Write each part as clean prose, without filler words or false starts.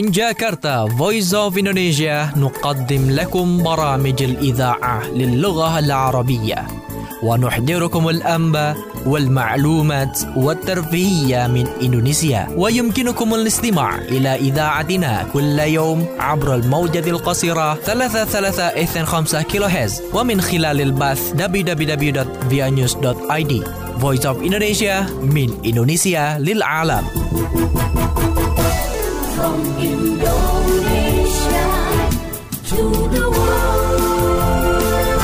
من جاكرتا Voice of Indonesia نقدم لكم برامج الإذاعة للغة العربية ونحضركم الأنباء والمعلومات والترفيهية من إندونيسيا. ويمكنكم الاستماع إلى إذاعتنا كل يوم عبر الموجة القصيرة 3325 كيلوهرتز ومن خلال البث www.vianews.id. Voice of Indonesia من إندونيسيا للعالم. From Indonesia to the world.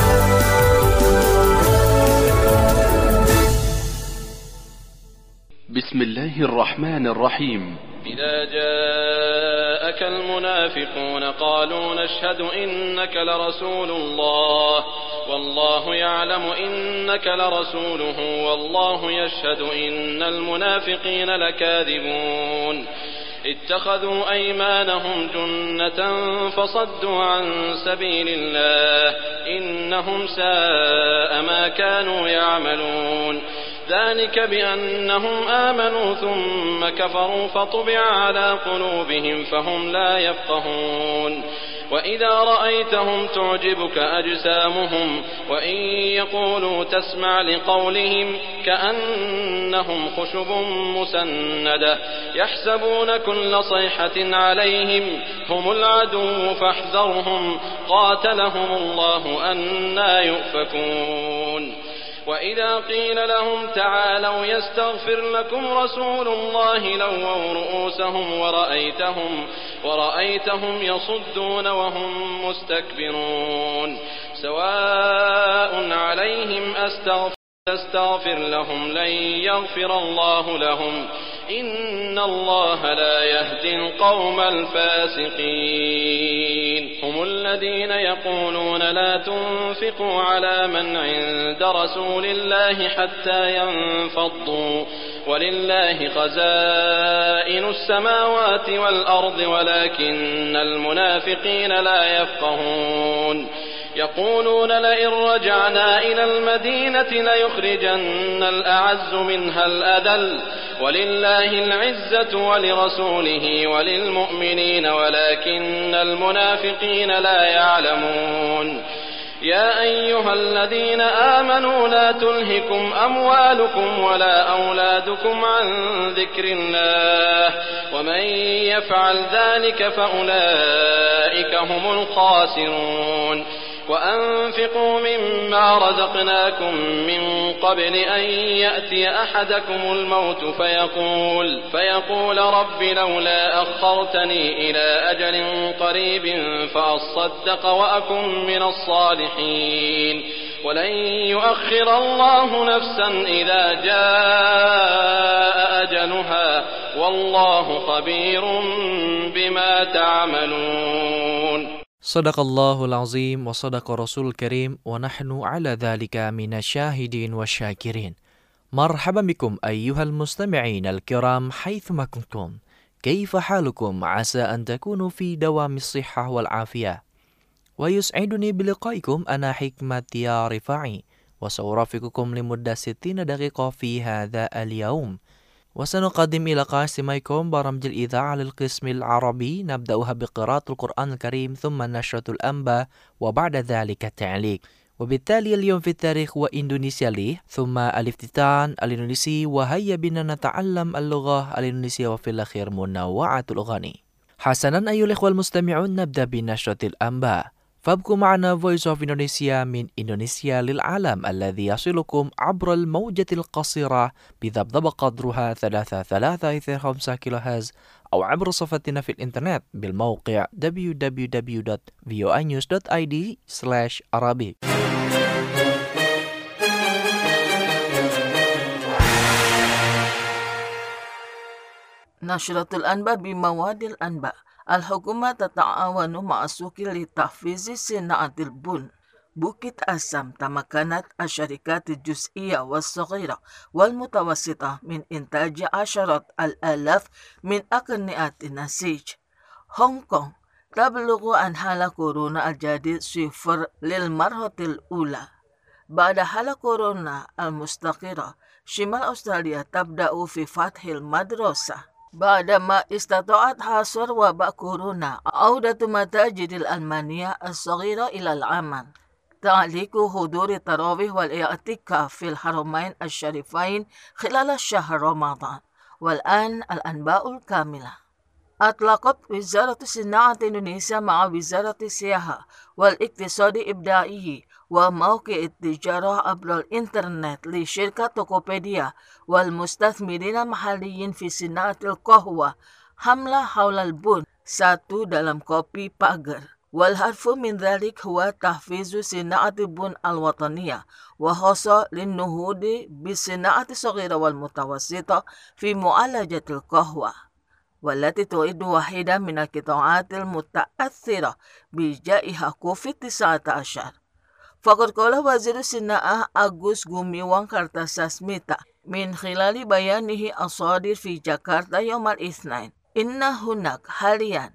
بسم الله الرحمن الرحيم. إذا جاءك المنافقون قالوا نشهد إنك لرسول الله والله يعلم إنك لرسوله والله يشهد إن المنافقين لكاذبون اتخذوا أيمانهم جنة فصدوا عن سبيل الله إنهم ساء ما كانوا يعملون ذلك بأنهم آمنوا ثم كفروا فطبع على قلوبهم فهم لا يفقهون وإذا رأيتهم تعجبك أجسامهم وإن يقولوا تسمع لقولهم كأنهم خشب مسندة يحسبون كل صيحة عليهم هم العدو فاحذرهم قاتلهم الله أنى يؤفكون وإذا قيل لهم تعالوا يستغفر لكم رسول الله لووا رؤوسهم ورأيتهم يصدون وهم مستكبرون سواء عليهم أستغفر لهم لن يغفر الله لهم إن الله لا يهدي القوم الفاسقين هم الذين يقولون لا تنفقوا على من عند رسول الله حتى ينفضوا ولله خزائن السماوات والأرض ولكن المنافقين لا يفقهون يقولون لئن رجعنا إلى المدينة ليخرجن الأعز منها الأذل ولله العزة ولرسوله وللمؤمنين ولكن المنافقين لا يعلمون يا أيها الذين آمنوا لا تلهكم أموالكم ولا أولادكم عن ذكر الله ومن يفعل ذلك فأولئك هم الخاسرون وأنفقوا مما رزقناكم من قبل أن يأتي أحدكم الموت فيقول رب لولا أخرتني إلى أجل قريب فأصدق وأكن من الصالحين ولن يؤخر الله نفسا إذا جاء أجلها والله خبير بما تعملون. Sadaqallahul azim wa sadaqa rasul karim wa nahnu ala dhalika minasyahidin wa syakirin. Marhaban bikum ayyuhal mustami'in al-kiram haythuma kuntum. Kaifa halukum asa an takunu fi dawamis sihhah wal afiyah. Wa yus'iduni biliqaikum ana hikmati ya rifa'i wa sawrafikukum limudda 60 daqiqah fi hadha al-yawm. وسنقدم إلى قاسميكم برامج الإذاعة للقسم العربي نبدأها بقراءة القرآن الكريم ثم نشرة الأنباء وبعد ذلك التعليق وبالتالي اليوم في التاريخ وإندونيسيا لي ثم الافتتان الإندونيسي وهيا بنا نتعلم اللغة الإندونيسية وفي الأخير منوعة الأغاني. حسنا أيها الإخوة المستمعون نبدأ بنشرة الأنباء فابقوا معنا Voice of Indonesia من إندونيسيا للعالم الذي يصلكم عبر الموجة القصيرة بضبط قدرها 3325 كيلوهرتز أو عبر صفحتنا في الإنترنت بالموقع www.voanews.id/arabic. نشرة الأنباء بمواد الأنباء. الحكومة تتعاون مع السوق لتحفيز صناعة البن. بukit Asam تمكنت الشركات الجزئية والصغيرة والمتوسطة من إنتاج عشرات الآلاف من أقنية النسيج. هونغ كونغ تبلغ عن حالة كورونا الجديد 0 للمرة الأولى. بعد حالة كورونا المستقرة شمال أستراليا تبدأ في فتح المدرسة. بعدما استطاعت حصر وباء كورونا عودة متاجر الألمانية الصغيرة إلى العمل، تعليق حضور التراويح والاعتكاف في الحرمين الشريفين خلال شهر رمضان. والآن الأنباء الكاملة. أطلقت وزارة الصناعة إندونيسيا مع وزارة السياحة والاقتصاد الإبداعي وموقع التجارة عبر الإنترنت لشركة توكوبيديا والمستثمرين المحليين في صناعة القهوة حملة حول البن 1 dalam kopi pagar. والهدف من ذلك هو تحفيز صناعة البن الوطنية وخاصة للنهوض بالصناعة الصغيرة والمتوسطة في معالجة القهوة، والتي تعد واحدة من القطاعات المتأثرة بجائحة كوفيد-19. فقد قال وزير الصناعة أغوست غوميوان كارتاساسميتا من خلال بيانه الصادر في جاكرتا يوم الاثنين إن هناك حاليا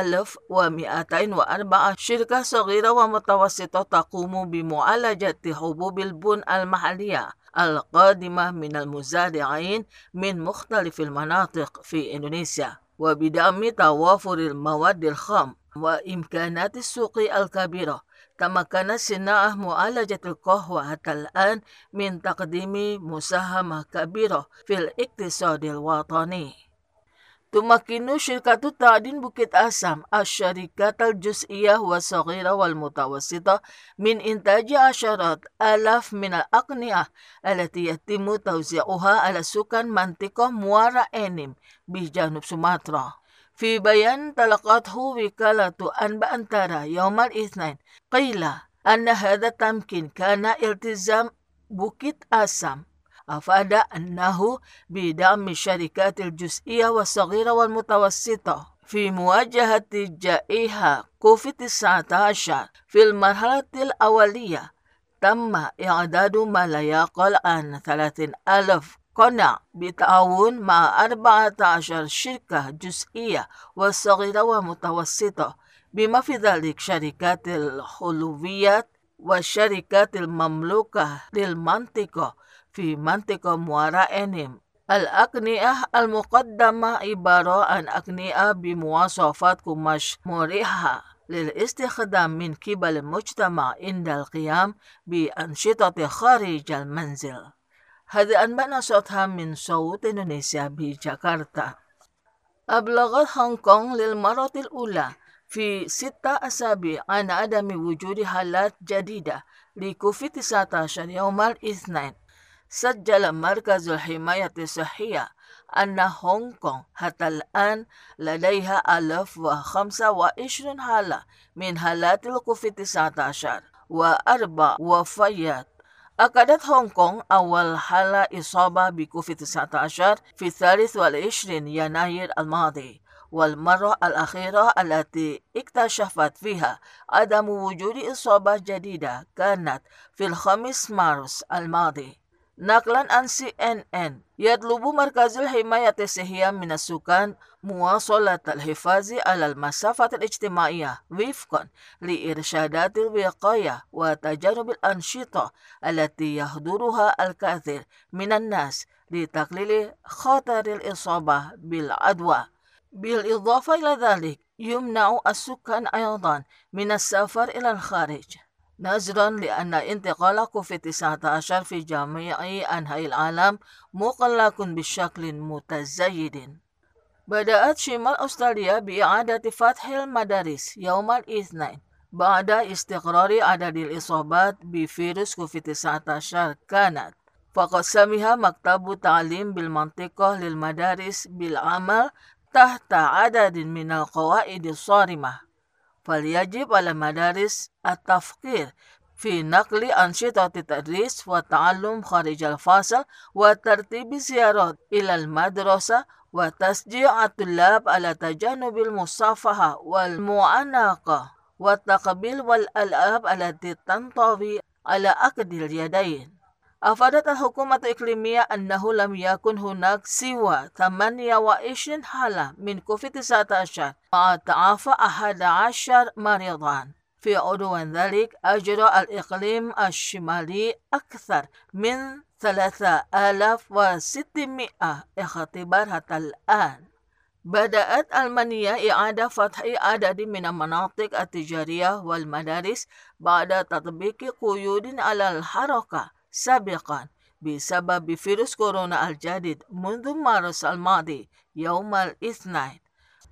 1204 شركة صغيرة ومتوسطة تقوم بمعالجة حبوب البن المحلية القادمة من المزارعين من مختلف المناطق في إندونيسيا، وبدعم توافر المواد الخام وإمكانات السوق الكبيرة. تمكنت صناعة معالجة القهوة حتى الآن من تقديم مساهمة كبيرة في الاقتصاد الوطني. تمكن شركة تعدين بukit Asam الشركات الجزئية والصغيرة والمتوسطة من إنتاج عشرات آلاف من الأقنية التي يتم توزيعها على سكان منطقة موارا إنيم بجنوب سومطرة. في بيان تلقته وكالة أنباء أنتارا يوم الاثنين قيل أن هذا التمكين كان التزام بukit Asam، أفاد أنه بدعم الشركات الجزئية والصغيرة والمتوسطة في مواجهة جائحة كوفيد-19. في المرحلة الأولية تم إعداد ما لا يقل عن 30,000 قناع بالتعاون مع 14 شركة جزئية وصغيرة ومتوسطة، بما في ذلك شركات الحلويات والشركات المملوكة للمنطقة في منطقة موارا إنيم. الأقنية المقدمة عبارة عن أقنية بمواصفات قماش مريحة للاستخدام من قبل المجتمع عند القيام بأنشطة خارج المنزل. هذه أنباء نشرتها من صوت إندونيسيا بجاكرتا. أبلغت هونغ كونغ للمرة الأولى في 6 أسابيع عن عدم وجود حالات جديدة لكوفيد-19 يوم الاثنين. سجل مركز الحماية الصحية أن هونغ كونغ حتى الآن لديها 1025 حالة من حالات الكوفيد-19 و4 وفيات. أكدت هونغ كونغ أول حالة إصابة بكوفيد-19 في 23 يناير الماضي، والمرة الأخيرة التي اكتشفت فيها عدم وجود إصابة جديدة كانت في 5 مارس الماضي. نقلا عن CNN، يطلب مركز الحماية الصحية من السكان مواصلة الحفاظ على المسافة الاجتماعية وفقا لإرشادات الوقاية وتجنب الأنشطة التي يحضرها الكثير من الناس لتقليل خطر الإصابة بالعدوى. بالإضافة إلى ذلك يمنع السكان أيضا من السفر إلى الخارج، نظرا لأن انتقال كوفيد-19 في جميع أنحاء العالم مقلق بشكل متزايد. بدأت شمال أستراليا بإعادة فتح المدارس يوم الاثنين بعد استقرار عدد الإصابات بفيروس كوفيد-19 كانت. فقد سمح مكتب التعليم بالمنطقة للمدارس بالعمل تحت عدد من القواعد الصارمة، فليجب على المدارس التفكير في نقل أنشطة التدريس والتعلم خارج الفصل وترتيب زيارات إلى المدرسة وتشجيع الطلاب على تجنب المصافحة والمعانقة والتقبيل والألعاب التي تنطوي على أكد اليدين. أفادت الحكومة الإقليمية أنه لم يكن هناك سوى 28 حالة من كوفيد-19 مع تعافى 11 مريضا. في عضو ذلك أجرى الإقليم الشمالي أكثر من 3600 اختبار حتى الآن. بدأت ألمانيا إعادة فتح عدد من المناطق التجارية والمدارس بعد تطبيق قيود على الحركة سابقا بسبب فيروس كورونا الجديد منذ مارس الماضي يوم الاثنين.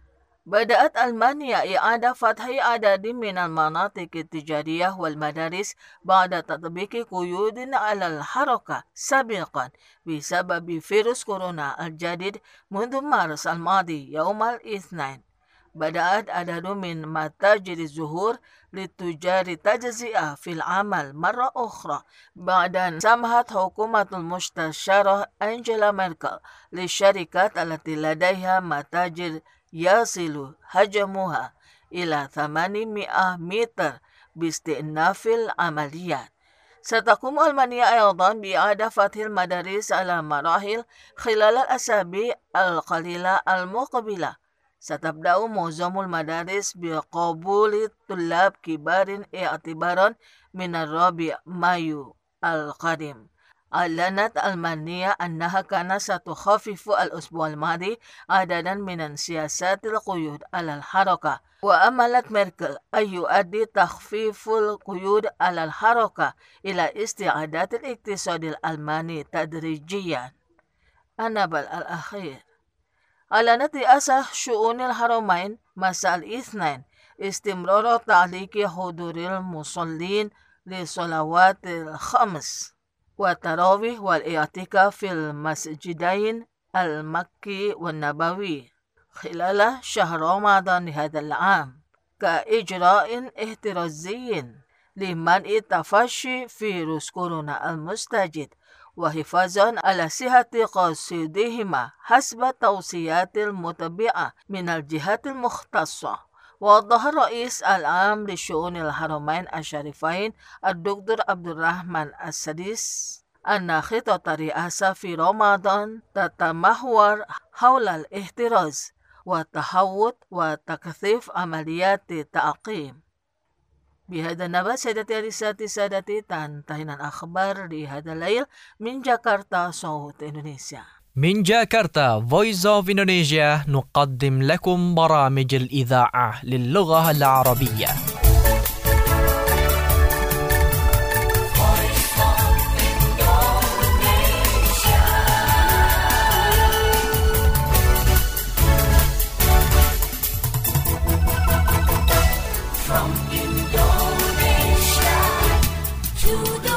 بدأت ألمانيا إعادة فتح عدد من المناطق التجارية والمدارس بعد تطبيق قيود على الحركة سابقا بسبب فيروس كورونا الجديد منذ مارس الماضي يوم الاثنين. بدأت عدد من متاجر الزهور للتجار تجزئة في العمل مرة أخرى بعد أن سمحت حكومة المستشارة أنجيلا ميركل للشركات التي لديها متاجر يصل حجمها إلى 800 متر باستئناف العمليات. ستقوم ألمانيا أيضا بإعادة فتح المدارس على مراحل خلال الأسابيع القليلة المقبلة. ستبدأ معظم المدارس بقبول طلاب كبار اعتبارا من الرابع مايو القادم. أعلنت ألمانيا أنها كانت ستخفف الأسبوع الماضي عددا من سياسات القيود على الحركة، وأملت ميركل أن يؤدي تخفيف القيود على الحركة إلى استعادة الاقتصاد الألماني تدريجيا. النبل الأخير. أعلنت رئاسة شؤون الحرمين مساء الاثنين استمرار تعليق حضور المصلين للصلوات الخمس والتراويح والاعتكاف في المسجدين المكي والنبوي خلال شهر رمضان هذا العام كإجراء احترازي لمنع تفشي فيروس كورونا المستجد وحفاظا على صحة قاصديهما حسب التوصيات المتبعة من الجهات المختصة. وضح الرئيس العام لشؤون الحرمين الشريفين الدكتور عبد الرحمن السديس أن خطة الرئاسة في رمضان تتمحور حول الاحتراز والتحوط وتكثيف عمليات التعقيم. بهذا النبأ سادتي تنتهي الأخبار لهذا الليل من جاكرتا صوت إندونيسيا. من جاكرتا Voice of Indonesia نقدم لكم برامج الإذاعة للغة العربية. From Indonesia to the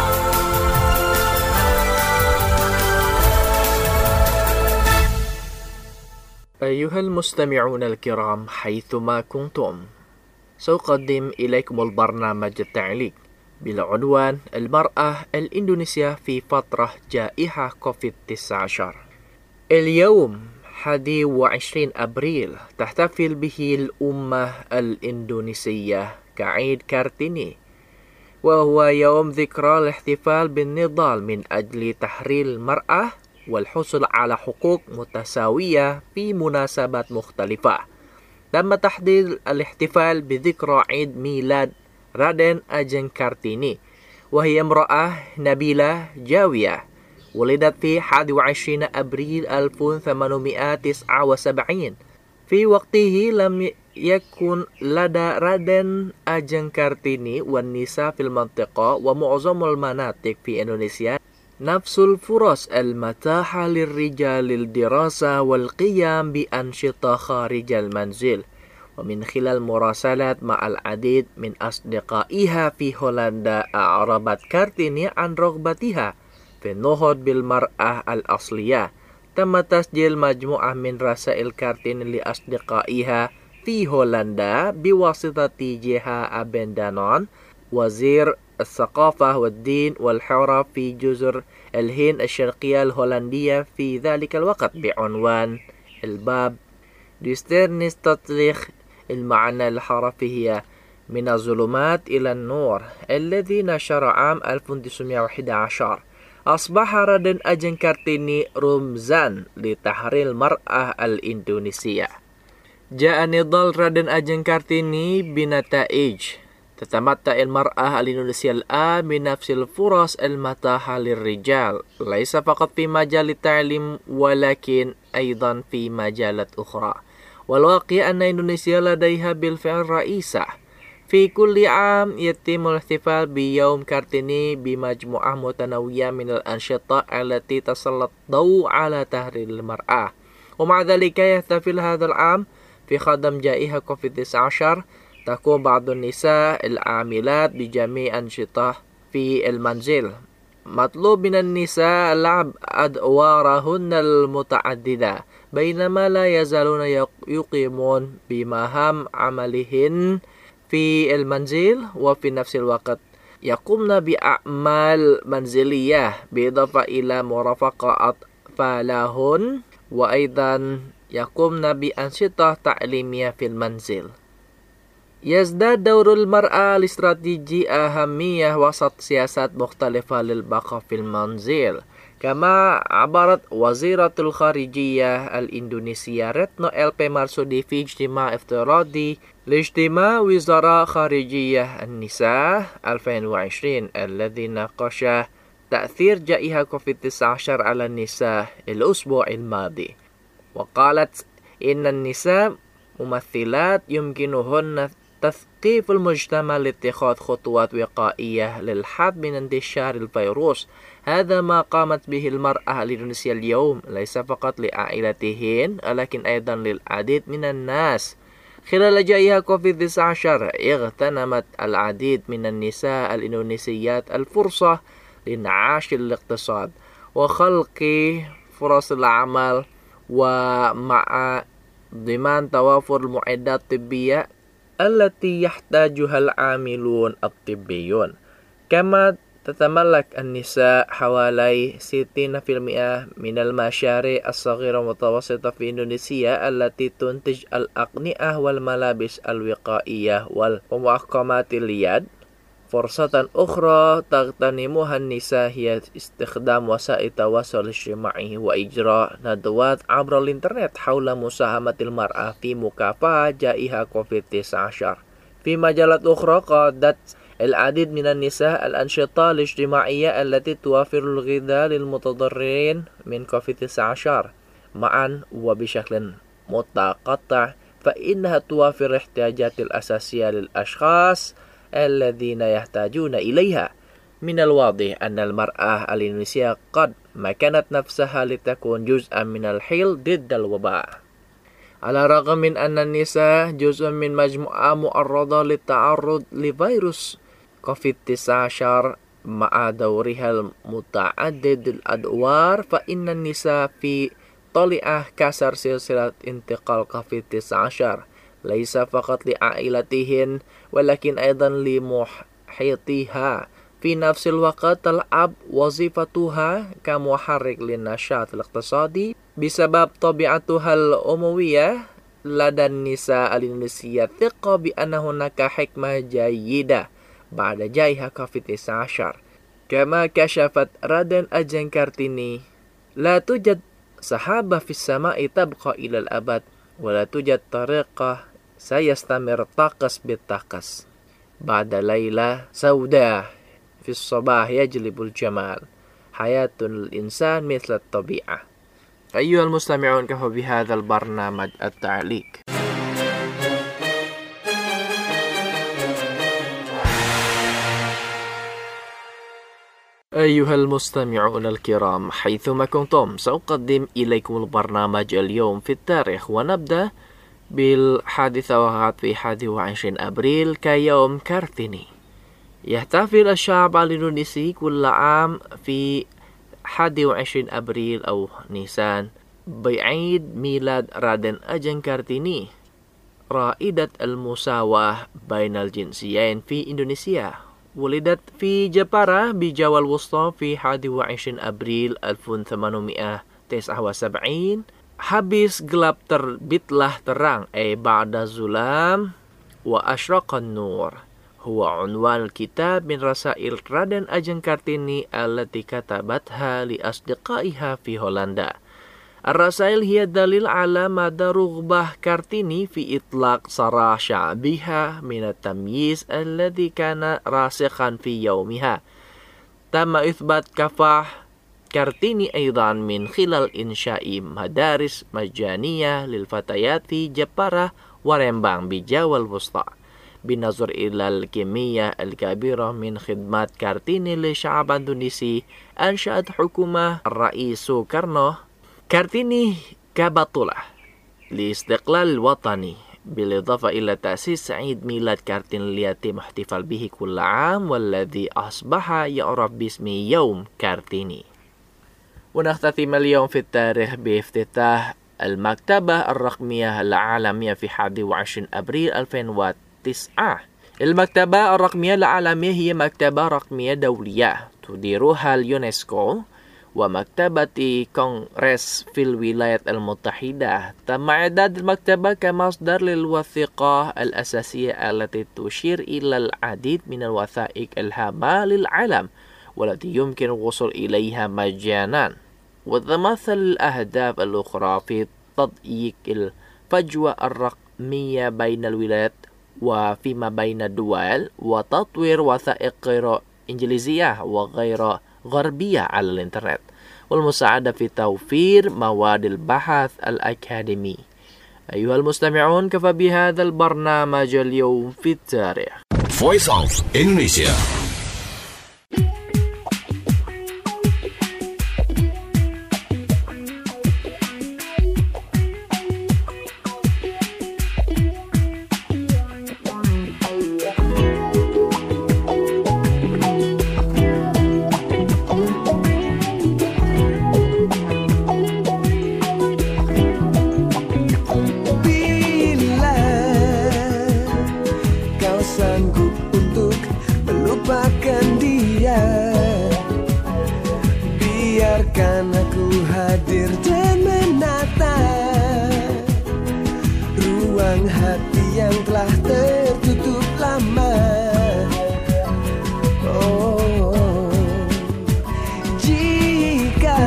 أيها المستمعون الكرام حيثما كنتم، سأقدم إليكم البرنامج التعليق بالعنوان المرأة الإندونيسية في فترة جائحة كوفيد-19. اليوم 21 أبريل تحتفل به الأمة الإندونيسية كعيد كارتيني، وهو يوم ذكرى الاحتفال بالنضال من أجل تحرير المرأة والحصول على حقوق متساوية في مناسبات مختلفة. تم تحديد الاحتفال بذكرى عيد ميلاد رادن أجeng كارتيني، وهي امرأة نبيلة جاوية ولدت في 21 أبريل 1879. في وقته لم يكن لدى رادن أجeng كارتيني والنساء في المنطقة ومعظم المناطق في إندونيسيا نفس الفرص المتاحة للرجال للدراسة والقيام بأنشطة خارج المنزل. ومن خلال مراسلات مع العديد من أصدقائها في هولندا أعربت كارتيني عن رغبتها في النهوض بالمرأة الأصلية. تم تسجيل مجموعة من رسائل كارتيني لأصدقائها في هولندا بواسطة جهة أبندانون وزير الثقافة والدين والحرف في جزر الهند الشرقية الهولندية في ذلك الوقت بعنوان الباب ديسترنس تطليخ. المعنى الحرفي هي من الظلمات إلى النور، الذي نشر عام 1911. أصبح رادن أجeng كارتيني رمزا لتحرير المرأة الإندونيسية. جاء نضال رادن أجeng كارتيني بنتائج. تتمتع المرأة الإندونيسية الآن بنفس الفرص المتاحة للرجال، ليس فقط في مجال التعليم ولكن أيضا في مجالات أخرى. والواقع أن إندونيسيا لديها بالفعل رئيسة. في كل عام يتم الاحتفال بيوم كارتيني بمجموعة متنوعة من الأنشطة التي تسلط ضوء على تحرير المرأة. ومع ذلك يحتفل هذا العام في خضم جائحة كوفيد-19. تقوم بعض النساء العاملات بجميع أنشطة في المنزل. مطلوب من النساء لعب أدوارهن المتعددة بينما لا يزالون يقيمون بمهام عملهن في المنزل، وفي نفس الوقت يقومن بأعمال منزلية بالإضافة إلى مرافقة أطفالهن، وأيضا يقومن بأنشطة تعليمية في المنزل. يزداد دور المرأة الاستراتيجي أهمية وسط سياسات مختلفة للبقاء في المنزل، كما عبرت وزيرة الخارجية الإندونيسية ريتنو LP Marsudi في اجتماع افتراضي لاجتماع وزراء خارجية النساء 2020 الذي ناقش تأثير جائحة كوفيد-19 على النساء الأسبوع الماضي. وقالت إن النساء ممثلات يمكنهن تثقيف المجتمع لاتخاذ خطوات وقائية للحد من انتشار الفيروس. هذا ما قامت به المرأة الإندونيسية اليوم، ليس فقط لعائلتهن ولكن أيضا للعديد من الناس. خلال جائحة كوفيد-19 اغتنمت العديد من النساء الإندونيسيات الفرصة لانعاش الاقتصاد وخلق فرص العمل، ومع ضمان توافر المعدات الطبية التي يحتاجها العاملون الطبيون. كما تتملك النساء حوالي 60% من المشاريع الصغيرة والمتوسطة في إندونيسيا التي تنتج الأقنعة والملابس الوقائية ومعقمات اليد. فرصة أخرى تغتنمها النساء هي استخدام وسائل التواصل الاجتماعي وإجراء ندوات عبر الإنترنت حول مساهمة المرأة في مكافحة جائحة كوفيد-19. في مجالات أخرى قادت العديد من النساء الأنشطة الاجتماعية التي توفر الغذاء للمتضررين من كوفيد-19 معا وبشكل متقطع، فإنها توفر الاحتياجات الأساسية للأشخاص الذين يحتاجون إليها. من الواضح أن المرأة الإندونيسية قد مكنت نفسها لتكون جزءا من الحل ضد الوباء. على الرغم من أن النساء جزء من مجموعة معرضة للتعرض لفيروس كوفيد-19 مع دورها المتعدد الأدوار، فإن النساء في طليعة كسر سلسلة انتقال كوفيد-19 ليس فقط لعائلتهن ولكن أيضا لمحيطها. في نفس الوقت تلعب وظيفتها كمحرك للنشاط الاقتصادي بسبب طبيعتها الأموية. لدى النساء الإندونيسية ثقة بأن هناك حكمة جيدة بعد جائحة كوفيد-19. كما كشفت رادن أجن كارتيني: لا توجد سحابة في السماء تبقى إلى الأبد، ولا توجد طريقة سيستمر الطقس بالطقس. بعد ليلة سوداء في الصباح يجلب الجمال. حياة الإنسان مثل الطبيعة. أيها المستمعون، كفى بهذا البرنامج التعليق. أيها المستمعون الكرام، حيثما كنتم سأقدم إليكم البرنامج اليوم في التاريخ، ونبدأ بالحادثة وقعت في 21 أبريل كيوم كارتيني. يحتفل الشعب الإندونيسي كل عام في 21 أبريل أو نيسان بعيد ميلاد رادن أجن كارتيني، رائدة المساواة بين الجنسيين في إندونيسيا. ولدت في جبارة بجاوا الوسطى في 21 أبريل 1879. Habis gelap terbitlah terang, ba'da zulam wa asyraqan nur. Huwa unwan kitab min rasail Raden Ajeng Kartini allati katabatha li asdiqaiha fi Holanda. Ar-rasail hiya dalil ala mada rughbah Kartini fi itlaq sarah sya'biha min at-tamyiz alladhi kana rasikhan fi yawmiha. Tamma ithbat kafah Kartini أيضا من خلال إنشاء مدارس مجانية للفتيات في جبارة ورمبang بجاوة الوسطى. بالنظر إلى الكمية الكبيرة من خدمات كارتيني للشعب الإندونيسي، أنشأت حكومة الرئيس سوكارنو كارتيني كبطولة لاستقلال الوطني، بالإضافة إلى تأسيس عيد ميلاد كارتين اللي يتم احتفال به كل عام، والذي أصبح يعرف باسم يوم كارتيني. ونختتم اليوم في التاريخ بافتتاح المكتبة الرقمية العالمية في 21 أبريل 2009. المكتبة الرقمية العالمية هي مكتبة رقمية دولية تديرها اليونسكو ومكتبة كونغرس في الولايات المتحدة. تم إعداد المكتبة كمصدر للوثيقة الأساسية التي تشير إلى العديد من الوثائق الهامة للعالم والتي يمكن الوصول إليها مجانا، وتتمثل الأهداف الأخرى في تضييق الفجوة الرقمية بين الولايات وفيما بين الدول، وتطوير وثائق غير إنجليزية وغير غربية على الإنترنت، والمساعدة في توفير مواد البحث الأكاديمي. أيها المستمعون، كفى بهذا البرنامج اليوم في التاريخ. Voice of Indonesia. Biarkan aku hadir dan menata ruang hati yang telah tertutup lama. Oh, jika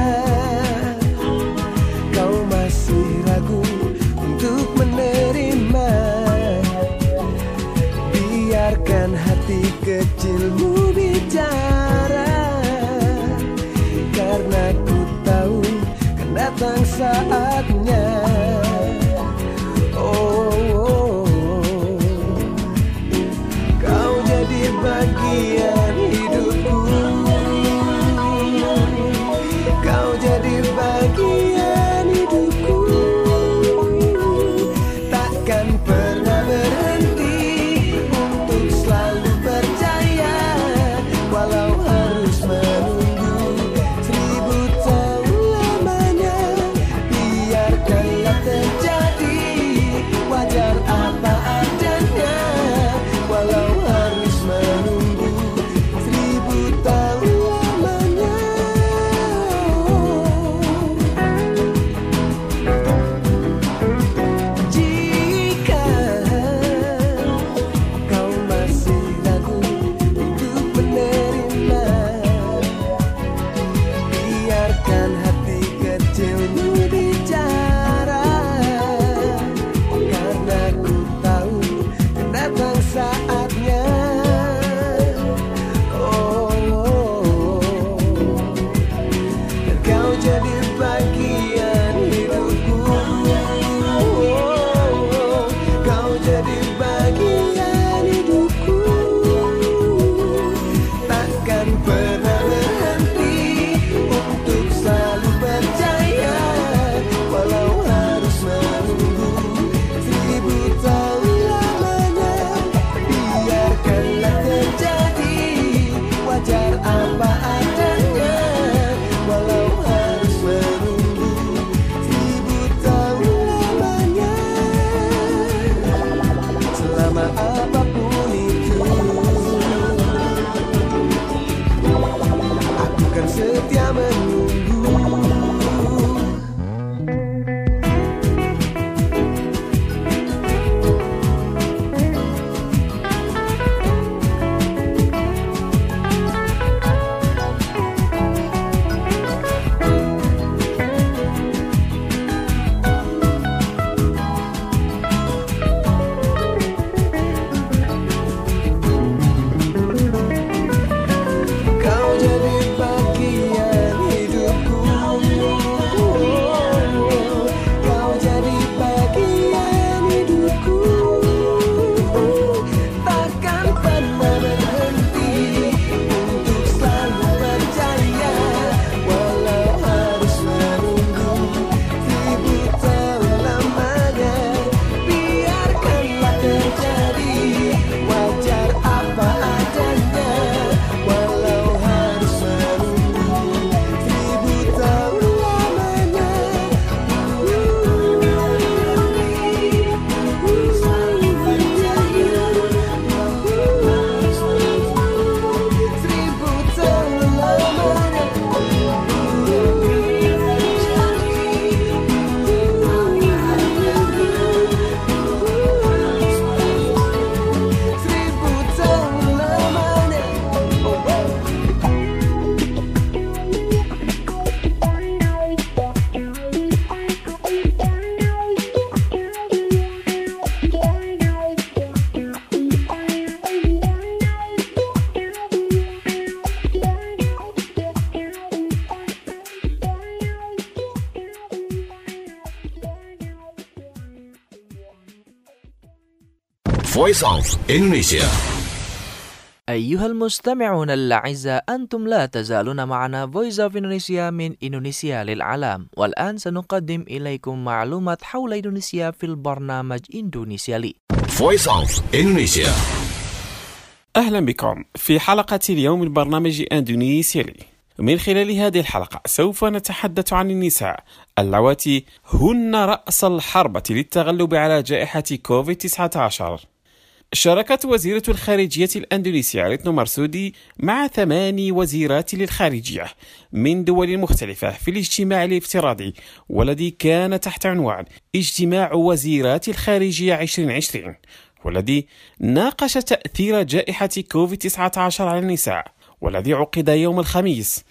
kau masih ragu untuk menerima, biarkan hati kecilmu bicara. Karena ku tahu kan datang saatnya. Oh, kau jadi bagian hidupku. Kau jadi bagian hidupku. Takkan pernah berhenti untuk selalu percaya, walau harus menunggu 1000 tahun lamanya. Biarkanlah terjadi, wajar apa adanya, walau harus menunggu 1000 tahun lamanya. Jika kau masih ragu untuk menerima, biarkan hati kecilmu bicara. Karena ku tahu kan datang saatnya. Oh, dan kau jadi bagian hidupku. Oh, kau jadi bagian hidupku. Takkan pernah berhenti untuk selalu percaya, walau harus menunggu 1000 tahun lamanya. Biarkanlah terjadi, wajar apa adanya, walau harus menunggu 1000 tahun lamanya. Selama apapun itu, aku kan setia menunggu. Kau jadi bagian Voice of Indonesia. أيها المستمعون الأعزاء، أنتم لا تزالون معنا Voice of Indonesia من إندونيسيا للعالم، والآن سنقدم إليكم معلومات حول إندونيسيا في البرنامج إندونيسيا لي. Voice of Indonesia. أهلا بكم في حلقة اليوم من برنامج إندونيسيا لي. من خلال هذه الحلقة سوف نتحدث عن النساء اللواتي هن رأس الحربة للتغلب على جائحة كوفيد-19. شاركت وزيرة الخارجية الأندونيسية ريتنو مرسودي مع 8 وزيرات للخارجية من دول مختلفة في الاجتماع الافتراضي، والذي كان تحت عنوان اجتماع وزيرات الخارجية 2020، والذي ناقش تأثير جائحة كوفيد-19 على النساء، والذي عقد يوم الخميس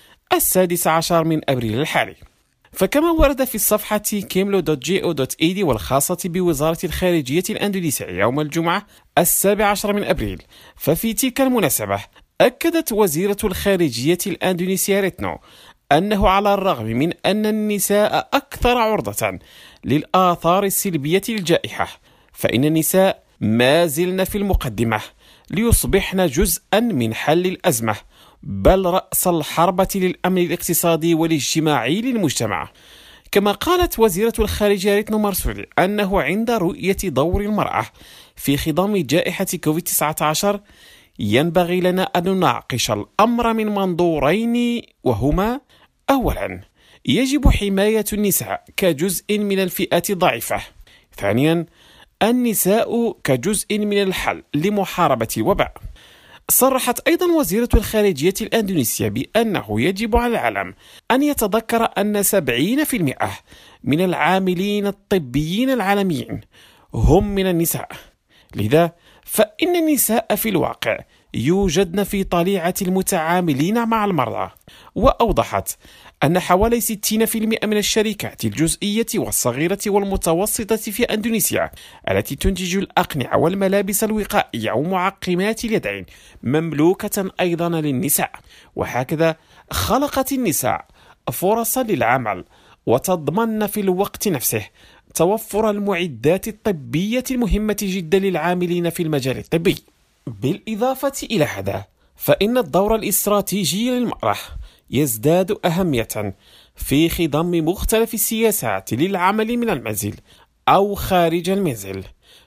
16 من أبريل الحالي. فكما ورد في الصفحة kimlo.go.ed والخاصة بوزارة الخارجية الأندونيسية يوم الجمعة 17 من أبريل، ففي تلك المناسبة أكدت وزيرة الخارجية الأندونيسية ريتنو أنه على الرغم من أن النساء أكثر عرضة للآثار السلبية للجائحة، فإن النساء ما زلن في المقدمة ليصبحن جزءا من حل الأزمة، بل رأس الحربة للأمن الاقتصادي والاجتماعي للمجتمع. كما قالت وزيرة الخارجية ريتنو مرسودي أنه عند رؤية دور المرأة في خضم جائحة كوفيد-19 ينبغي لنا أن نناقش الأمر من منظورين، وهما: أولا، يجب حماية النساء كجزء من الفئات الضعيفة. ثانيا، النساء كجزء من الحل لمحاربة الوباء. صرحت أيضا وزيرة الخارجية الأندونيسية بأنه يجب على العالم أن يتذكر أن 70% من العاملين الطبيين العالميين هم من النساء، لذا فإن النساء في الواقع يوجدن في طليعة المتعاملين مع المرضى. وأوضحت أن حوالي 60% من الشركات الجزئية والصغيرة والمتوسطة في أندونيسيا التي تنتج الأقنعة والملابس الوقائية ومعقمات اليدين مملوكة أيضا للنساء، وهكذا خلقت النساء فرصا للعمل وتضمن في الوقت نفسه توفر المعدات الطبية المهمة جدا للعاملين في المجال الطبي. بالإضافة إلى هذا، فإن الدور الاستراتيجي للمرأة يزداد أهمية في خضم مختلف السياسات للعمل من المنزل أو خارج المنزل،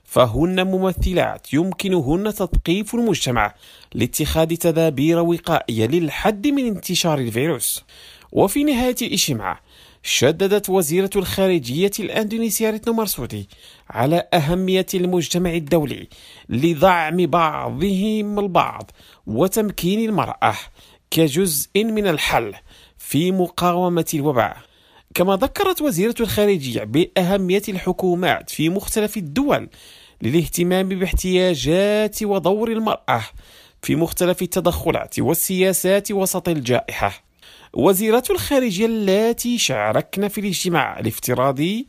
فهن ممثلات يمكنهن تثقيف المجتمع لاتخاذ تدابير وقائية للحد من انتشار الفيروس. وفي نهاية الاجتماع شددت وزيرة الخارجية الأندونيسية ريتنو مرسودي على أهمية المجتمع الدولي لدعم بعضهم البعض وتمكين المرأة كجزء من الحل في مقاومة الوباء. كما ذكرت وزيرة الخارجية بأهمية الحكومات في مختلف الدول للاهتمام باحتياجات ودور المرأة في مختلف التدخلات والسياسات وسط الجائحة. وزيرات الخارجية التي شاركن في الاجتماع الافتراضي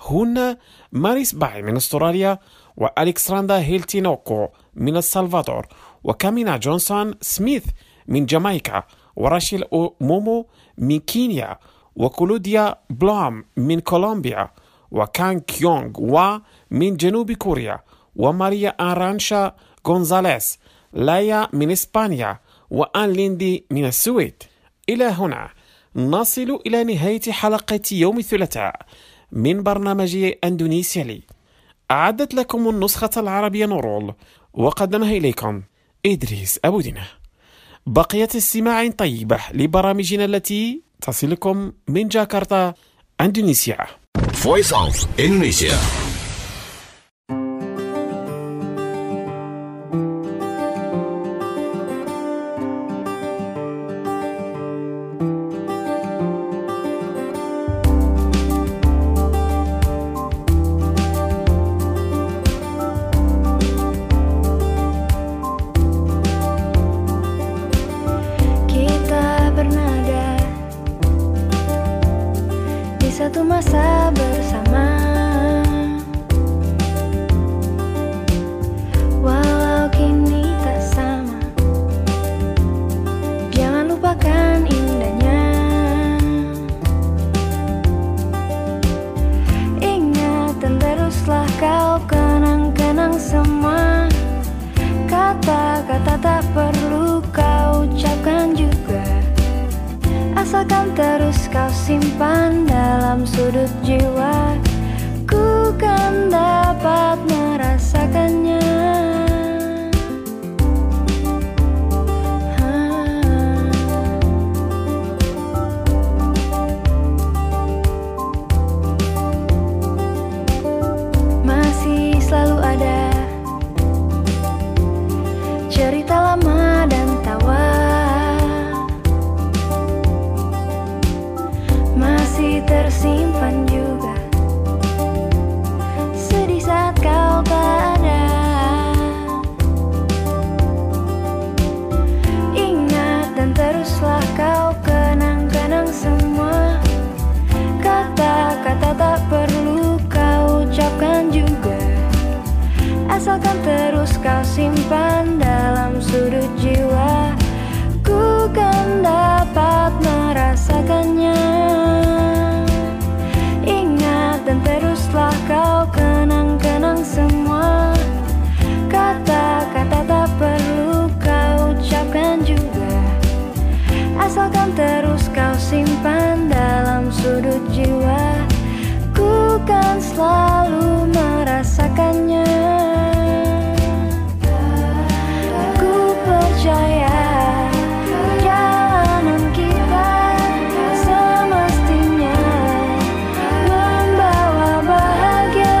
هن ماريس باي من أستراليا، وألكساندا هيلتينوكو من السلفادور، وكامينا جونسون سميث من جامايكا، وراشيل مومو من كينيا، وكلوديا بلوم من كولومبيا، وكان كيونغ وا من جنوب كوريا، وماريا أرانشا غونزاليس لايا من إسبانيا، وآن ليندي من السويد. إلى هنا نصل إلى نهاية حلقة يوم الثلاثاء من برنامج إندونيسيا لي. أعدت لكم النسخة العربية نورول، وقدمها إليكم إدريس أبو دينة. بقية استماع طيبة لبرامجنا التي تصلكم من جاكرتا، إندونيسيا. Voice of Indonesia. Satu masa bersama, walau kini tak sama, jangan lupakan indahnya. Ingat dan teruslah kau kenang-kenang semua. asalkan terus kau simpan dalam sudut jiwa, ku kan dapat merasakannya. Masih selalu ada cerita lama dan tawa, masih tersimpan juga sedih saat kau tak ada. Ingat dan teruslah kau kenang-kenang semua, kata-kata tak perlu kau ucapkan juga, asalkan terus kau simpan dalam sudut jiwa, ku kan dapat merasakannya. Ingat dan teruslah kau kenang-kenang semua, kata-kata tak perlu kau ucapkan juga, asalkan terus kau simpan dalam sudut jiwa, ku kan selalu merasakannya. Aku percaya perjalanan kita semestinya membawa bahagia.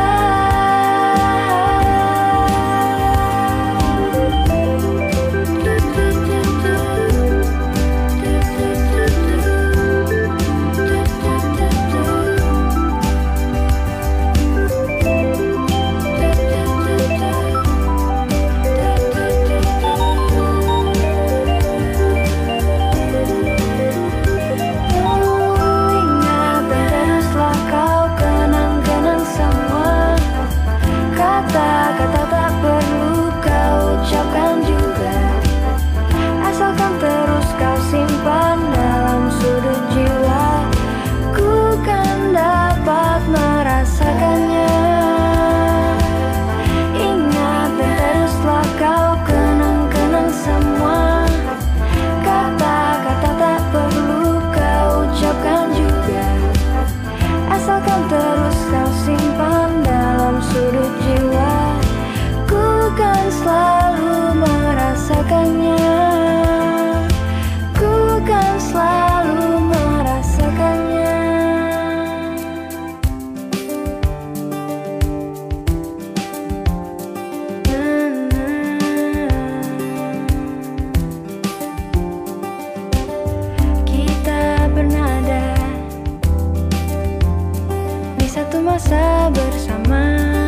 Masa bersama.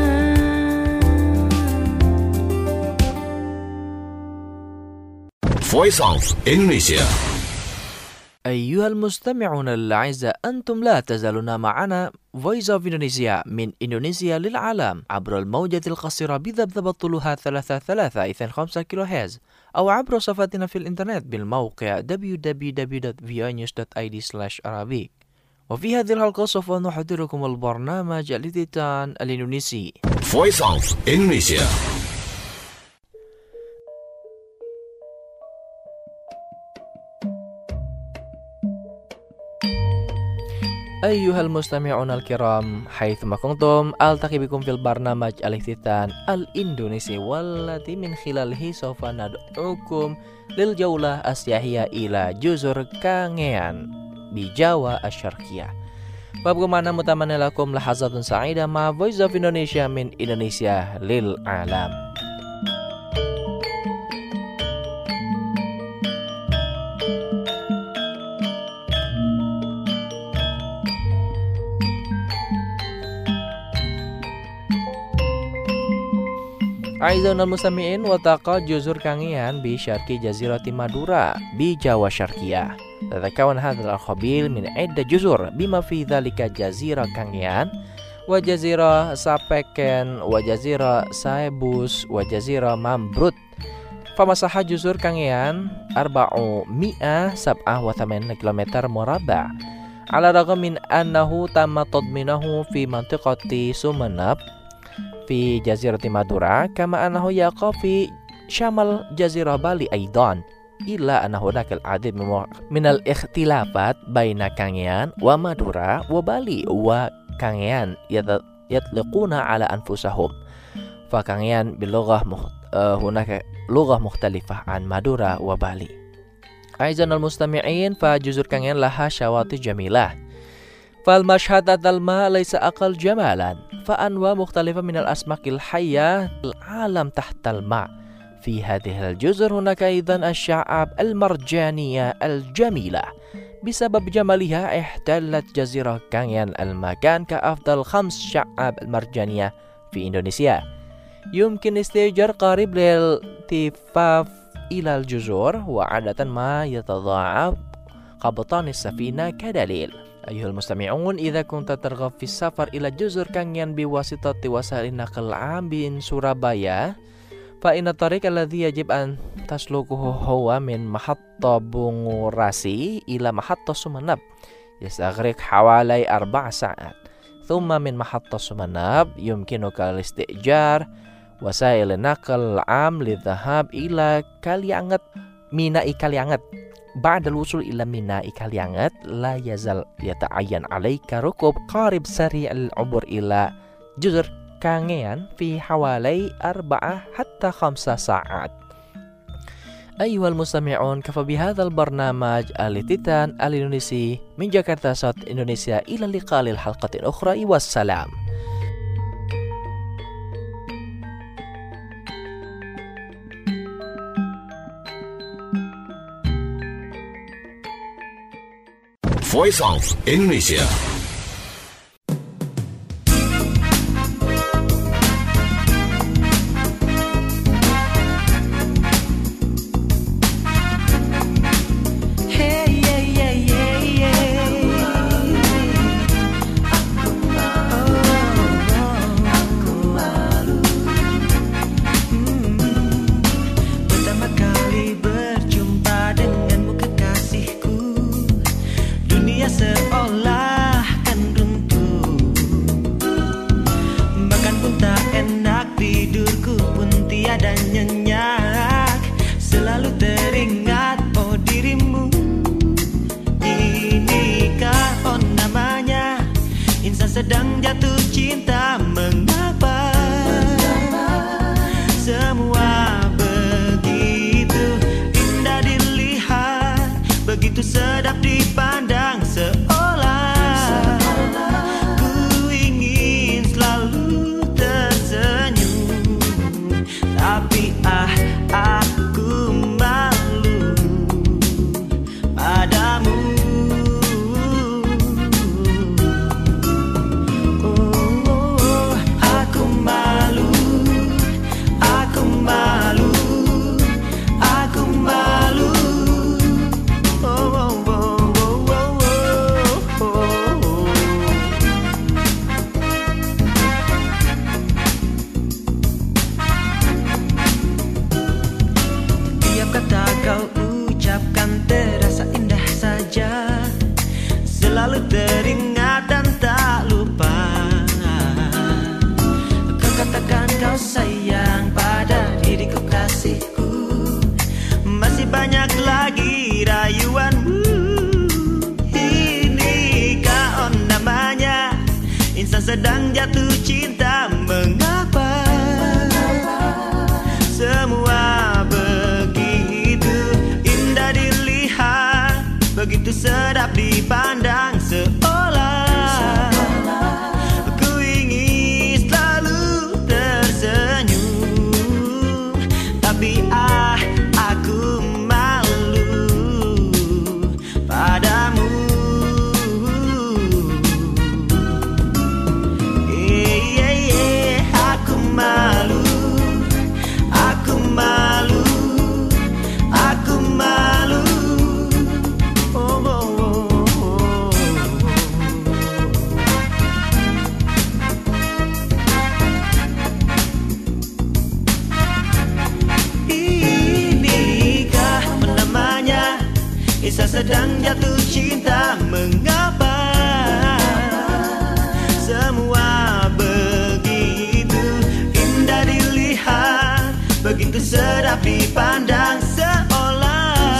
Voice of Indonesia. أيها المستمعون الأعزاء، أنتم لا تزالون معنا Voice of Indonesia من إندونيسيا للعالم عبر الموجة القصيرة بذبذب طولها 3325 كيلو هرتز، أو عبر صفحتنا في الإنترنت بالموقع www.voanews.id/arabic. وفي هذه الحلقة سوف نحضركم البرنامج الإذاعي الإندونيسي Voice of Indonesia. أيها المستمعون الكرام حيثما كنتم، ألتقي بكم في البرنامج الافتتان الإندونيسي، والتي من خلاله سوف ندعوكم للجولة السياحية إلى جزر كانgean di Jawa Asyarqiyah. Fabagaimana mutamana lakum lahazatun sa'ida ma Voice of Indonesia min Indonesia lil alam. Aizan al-mustami'in wataqa juzur kangean bi syarqi jazirati Madura bi Jawa Syarqiyah. Tatakawan hadzal al-qabil min idda juzur bima fi dzalika jazira kangean wa jazira sapeken wa jazira saebus wa jazira mambrut. Famasaha juzur kangean 400 kilometer murabba. Ala ragam min annahu tamma tadminahu fi mantiqati Sumeneb fi jazirati Madura kama annahu yaqa fi syamal jazirah Bali aidan. إلا أن هناك العديد من الاختلافات بين كانغيان ومادورا وبالي وكانغيان يطلقون على أنفسهم فكانغيان باللغة هناك لغة مختلفة عن مادورا وبالي. أعزائنا المستمعين فجزر كانغيان لها شواطئ جميلة فالمشهد تحت الماء ليس أقل جمالا فأنواع مختلفة من الأسماك الحية العالم تحت الماء. في هذه الجزر هناك أيضا الشعاب المرجانية الجميلة. بسبب جمالها احتلت جزيرة كانغيان المكان كأفضل 5 شعاب المرجانية في إندونيسيا. يمكن استئجار قارب للالتفاف إلى الجزر وعادة ما يتضاعف قبطان السفينة كدليل. أيها المستمعون إذا كنت ترغب في السفر إلى جزر كانغيان بواسطة وسائل النقل العام من سورابaya فإن الطريق الذي يجب أن تسلكه هو من محطة بونغوراسي إلى محطة سومناب يستغرق حوالي 4 ساعات ثم من محطة سومناب يمكنك الاستئجار وسائل النقل العام للذهاب إلى كاليانgat ميناء كاليانgat. بعد الوصول إلى ميناء كاليانgat لا يزال يتعين عليك ركوب قارب سريع العبور إلى جزر كانغيان في حوالي 4 حتى 5 ساعات. أيها المستمعون كفى بهذا البرنامج التيتان الإندونيسي من جاكرتا صوت إندونيسيا إلى اللقاء للحلقة الأخرى والسلام. Voice of Indonesia. Sedang jatuh cinta, mengapa semua begitu indah dilihat, begitu sedap dipandang, seolah ku ingin selalu tersenyum, tapi aku malu padamu. Teringat dan tak lupa. Kau katakan kau sayang pada diriku, kasihku. Masih banyak lagi rayuanmu. Inikah namanya insan sedang jatuh cinta, mengapa semua begitu indah dilihat, begitu sedap dipandang, seolah ku ingin selalu tersenyum, tapi aku malu padamu. Aku malu, aku malu, aku malu. Kisah sedang jatuh cinta, mengapa semua begitu indah dilihat, begitu sedap dipandang, seolah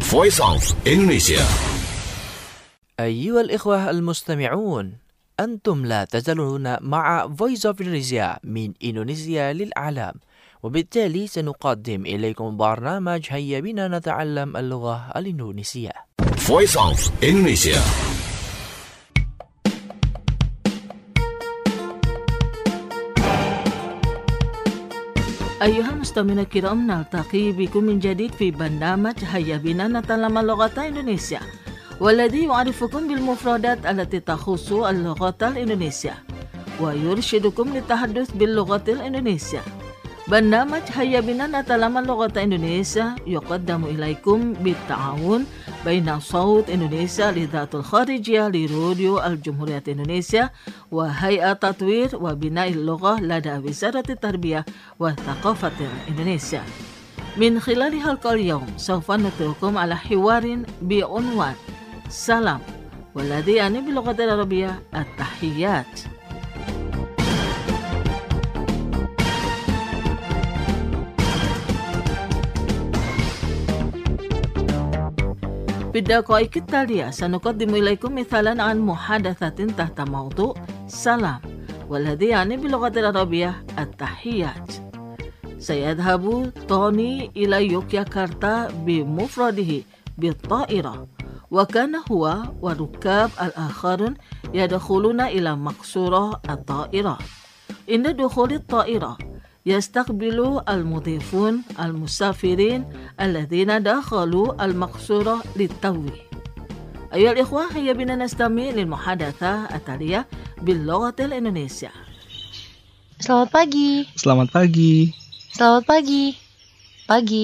Voice of Indonesia. أيها الإخوة المستمعون، أنتم لا تزالون مع Voice of Indonesia من إندونيسيا للعالم، وبالتالي سنقدم إليكم برنامج هيا بنا نتعلم اللغة الإندونيسية. Voice of Indonesia. أيها المستمعون الكرام، نلتقي بكم من جديد في برنامج هيا بنا نتعلم اللغة الإندونيسية، والذي يعرفكم بالمفردات التي تخص اللغة الإندونيسية ويرشدكم للتحدث باللغة الإندونيسية. برنامج هيا بنا نتعلم اللغة الإندونيسية يقدم إليكم بالتعاون بين صوت إندونيسيا للذات الخارجية لراديو الجمهورية إندونيسيا وهيئة تطوير وبناء اللغة لدى وزارة التربية والثقافة إندونيسيا. من خلال حلقة اليوم سوف نترككم على حوار بعنوان سلام، والذي يعني باللغة العربية التحيات. في الدقائق التالية سنقدم إليكم مثالا عن محادثة تحت موضوع سلام، والذي يعني باللغة العربية التحيات. سيذهب توني إلى يوغياكارتا بمفرده بالطائرة، وكان هو والركاب الآخرون يدخلون إلى مقصورة الطائرة. عند دخول الطائرة يستقبل المضيفون المسافرين الذين دخلوا المقصورة للتو. أيها الإخوة، هيا بنا نستمع للمحادثة التالية باللغة الإندونيسية. Selamat pagi. Selamat pagi. Selamat pagi. Pagi.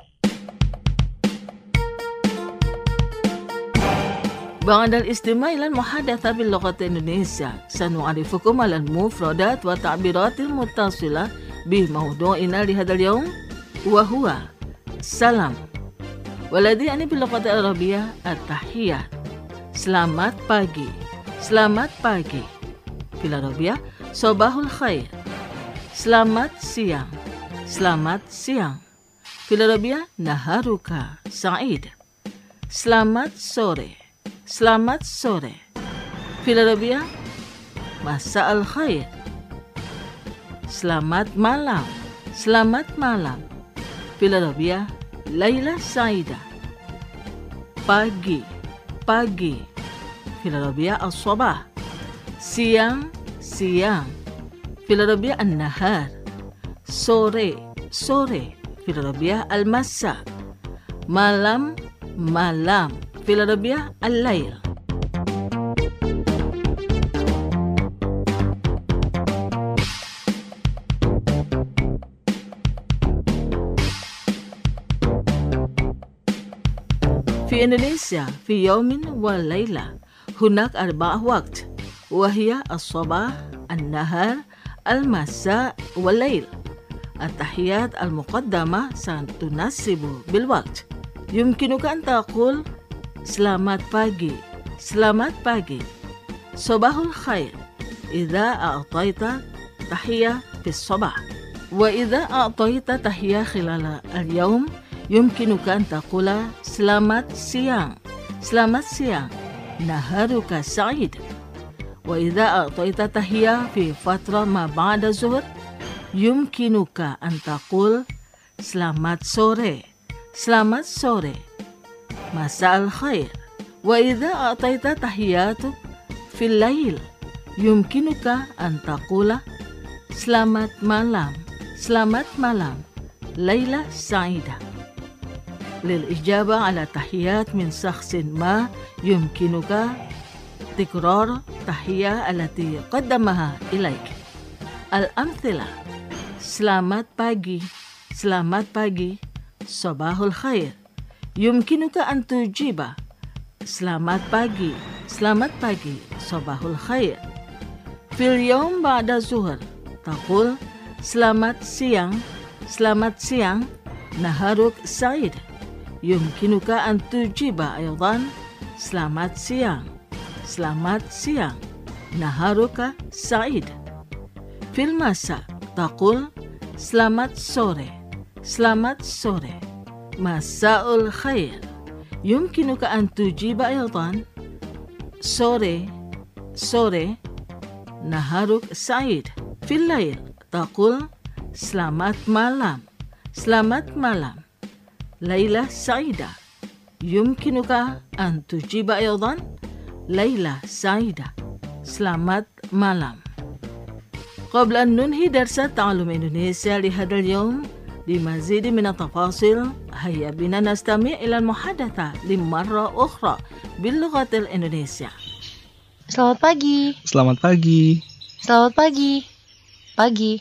بعد الاستماع إلى المحادثة باللغة الإندونيسية سنعرفكم على المفردات والتعبيرات المتصلة بموضوعنا لهذا اليوم، وهو سلام، والذي يعني باللغة العربية التحية. Selamat pagi. Selamat pagi. في العربية صباح الخير. Selamat siang. Selamat siang. في العربية نهارك سعيد. Selamat sore. Selamat sore. في العربية مساء الخير. Selamat malam. Selamat malam. في العربية ليلة سعيدة. Pagi. Pagi. في العربية الصباح. Siang. Siang. في العربية النهار. Sore. Sore. في العربية المساء. Malam. Malam. في العربية الليل. في إندونيسيا في يوم وليلة هناك 4 وقت، وهي الصباح، النهار، المساء والليل. التحيات المقدمة ستناسب بالوقت. يمكنك أن تقول Selamat pagi. Selamat pagi. Sobahul khair إذا أعطيت تحية في الصباح. وإذا أعطيت تحية خلال اليوم يمكنك أن تقول Selamat siang. Selamat siang. نهارك سعيد. وإذا أعطيت تحية في فترة ما بعد الظهر يمكنك أن تقول Selamat sore. Selamat sore. مساء الخير. وإذا أعطيت تحيات في الليل يمكنك أن تقول Selamat malam. Selamat malam. ليلة سعيدة. للإجابة على تحيات من شخص ما يمكنك تكرار تحية التي قدمها إليك. الأمثلة: Selamat pagi. Selamat pagi. Sobahul khair. يمكنك أن تجيب Selamat pagi. Selamat pagi. Sobahul khair. في اليوم بعد الظهر تقول Selamat siang. Selamat siang. نهارك سعيد. يمكنك أن تجيب أيضا Selamat siang. Selamat siang. نهارك سعيد. في المساء تقول Selamat sore. Selamat sore. مساء الخير. يمكنك أن تجيب أيضا sore naharuk sa'id. في الليل تقول selamat malam ليلة سعيدة. يمكنك أن تجيب أيضا ليلة سعيدة selamat malam. قبل أن ننهي درس تعلم إندونيسيا لهذا اليوم لمزيد من التفاصيل هيا بنا نستمع إلى المحادثة لمرة أخرى باللغة الإندونيسية. Selamat pagi. Selamat pagi. Selamat pagi. Pagi.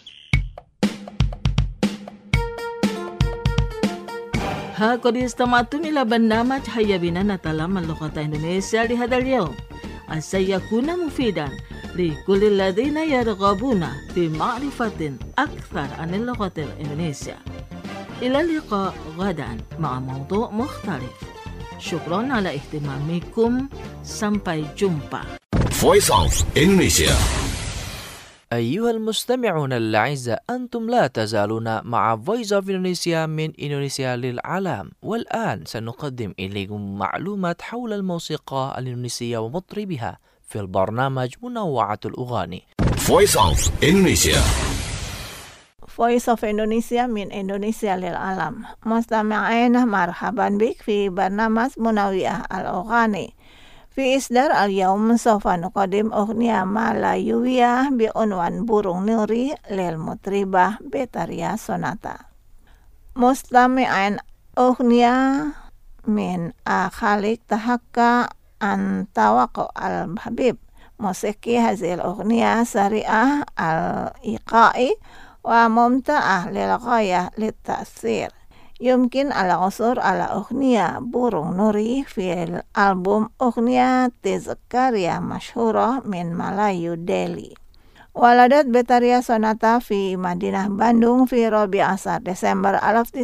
ها قد استمعتم إلى برنامج هيا بنا نتعلم اللغة الإندونيسية لهذا اليوم. سيكون مفيدا لكل الذين يرغبون في معرفة أكثر عن اللغة الإندونيسية. إلى اللقاء غدا مع موضوع مختلف. شكرا على اهتمامكم. Sampai jumpa. Voice of Indonesia. أيها المستمعون الأعزاء، أنتم لا تزالون مع Voice of Indonesia من إندونيسيا للعالم، والآن سنقدم إليكم معلومات حول الموسيقى الإندونيسية ومطربها في البرنامج منوعة الأغاني. Voice of Indonesia. Voice of Indonesia من إندونيسيا للعالم. مستمعين مرحبا بك في برنامج منوعة الأغاني. في إصدار اليوم سوف نقدم أغنية مالايوية بعنوان Burung Nuri للمطربة بيتاريا سوناتا. مستمعين أغنية من خالق تحقق عن توقع الحبيب. موسيقى هذه الأغنية سريعة الإيقاع وممتعة للغاية للتأثير. يمكن العثور على أغنية Burung Nuri في الألبوم أغنية تذكارية مشهورة من ملايو ديلي. ولدت بيتاريا سوناتا في مدينة باندung في 14 ديسمبر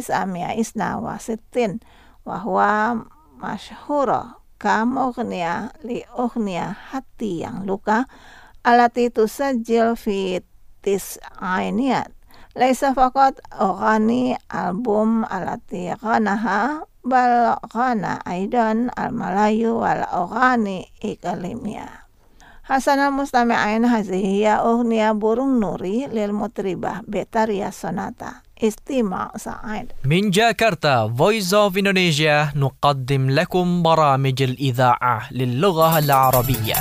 1962 وهو مشهور كمغنية لأغنية Hati yang Luka التي تسجل في التسعينيات. ليس فقط أغاني ألبوم التي غناها بل غنى أيضا الملايو والأغاني إقليمية. حسنا المستمعين، هذه هي أغنية Burung Nuri للمطربة بيتاريا سوناتا. استماع سعيد. من جاكرتا Voice of Indonesia نقدم لكم برامج الإذاعة للغة العربية.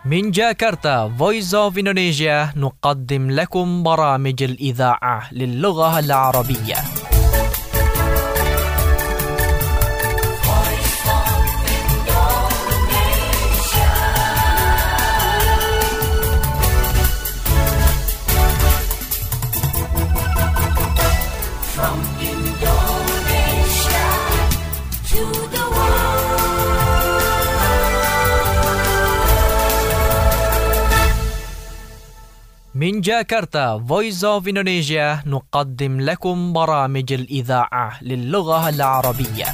من جاكرتا Voice of Indonesia نقدم لكم برامج الإذاعة للغة العربية. من جاكرتا Voice of Indonesia نقدم لكم برامج الإذاعة للغة العربية.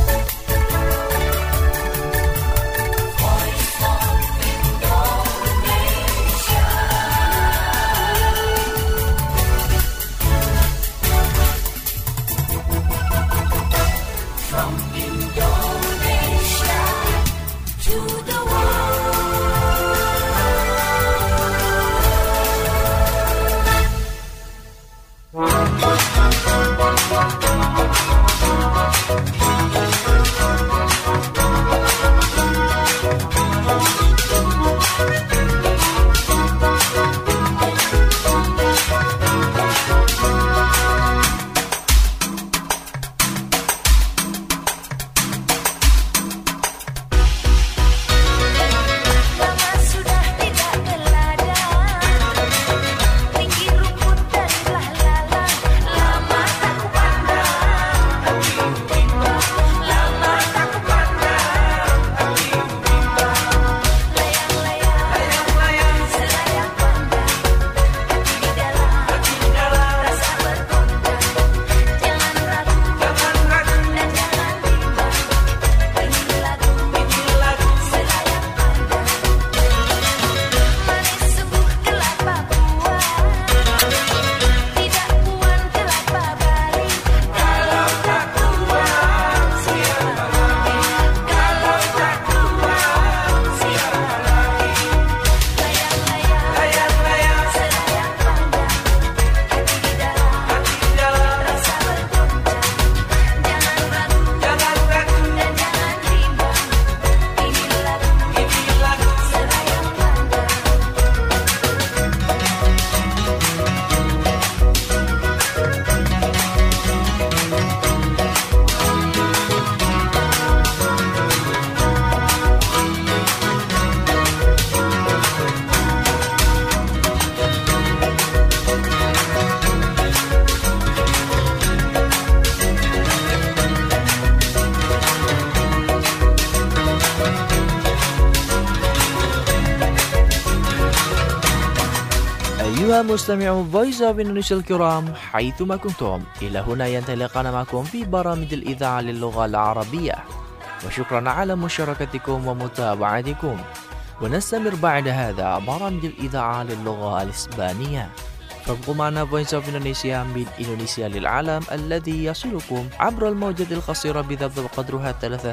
أيها المستمعون Voice of Indonesia الكرام حيثما كنتم، إلى هنا ينتهي معكم في برامج الإذاعة للغة العربية، وشكرا على مشاركتكم ومتابعتكم. ونستمر بعد هذا برامج الإذاعة للغة الإسبانية. فابقوا معنا Voice of Indonesia من إندونيسيا للعالم الذي يصلكم عبر الموجات القصيرة بضبط قدرها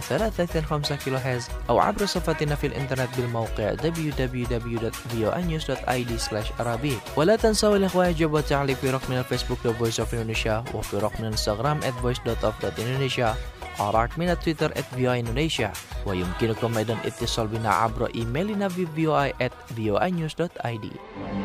3.5 كيلو هرتز أو عبر صفحتنا في الإنترنت بالموقع www.voanews.id/arabic. ولا تنسوا الإخوة يجب والتعليق في رقم الفيسبوك The Voice of Indonesia، وفي رقم الانستغرام @voice.of.indonesia، أراك من تويتر @voaindonesia. ويمكنكم أيضا اتصال بنا عبر إيميلنا في voi@voanews.id.